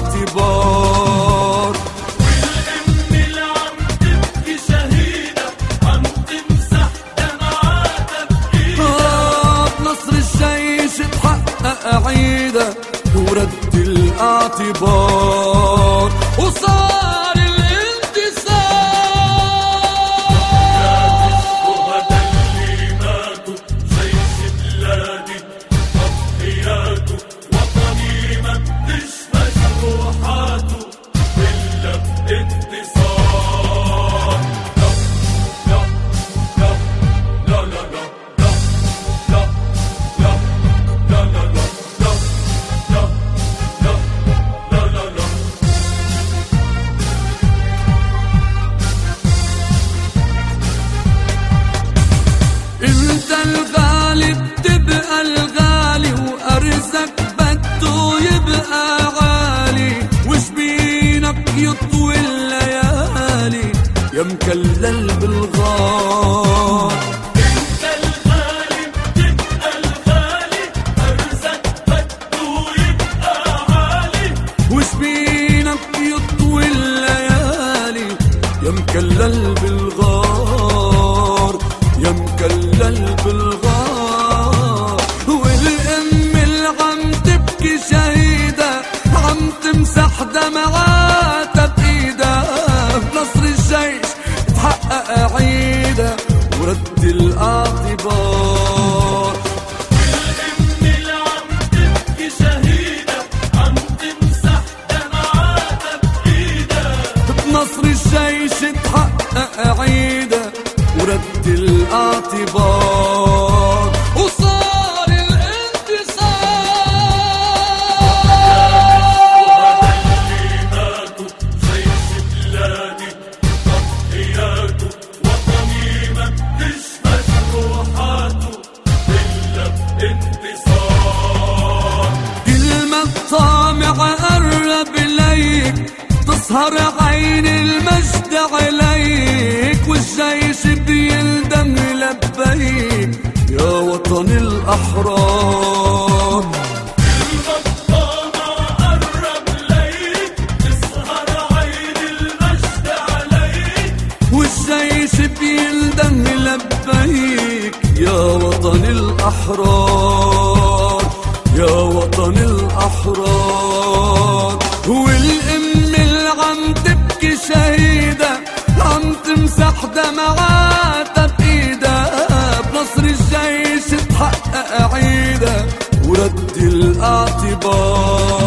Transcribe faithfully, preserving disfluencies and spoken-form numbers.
الاعتبار. والأم اللي عم تبكي شهيدة عم تمسح دمعاتها بإيدها. بنصر الجيش اتحقق عيدها ورد الاعتبار وصار الانتصار. الشهداء اللي ماتوا جيش بلادي تضحياته وطني ما بتشفى جروحاته إلا بانتصار. لا لا لا لا لا لا لا لا لا لا لا انت الغالي بتبقى الغالي وارزك بده يبقى عالي وجبينك يطوي الليالي يا مكلل بالغار. انت الغالي بتبقى الغالي ارزق بده يبقى عالي وجبينك يطوي الليالي يا مكلل بالغار يا مكلل بالغار. والأم اللي عم تبكي شهيدة عم تمسح دمعاتها بإيدها. بنصر الجيش اتحقق عيدها ورد الاعتبار. والأم اللي عم تبكي شهيدة عم تمسح دمعاتها بإيدها. بنصر الجيش اتحقق عيدها ورد الاعتبار وصار الانتصار. اللي ماتوا جيش بلادي تضحياته وطني ما بتشفى جروحاته إلا بانتصار. كلمة طامع قرب ليك تسهر عين المجد عليك والجيش بيلدم لبيك يا وطن الأحرار. الطامع قرب ليك تسهر عين المجد عليك والجيش بيلدم لبيك يا وطن الأحرار يا وطن الأحرار. والأم اللي عم تبكي شهيدة عم تمسح دمعاتها بإيدها. بنصر الجيش اتحقق عيدها ورد الاعتبار.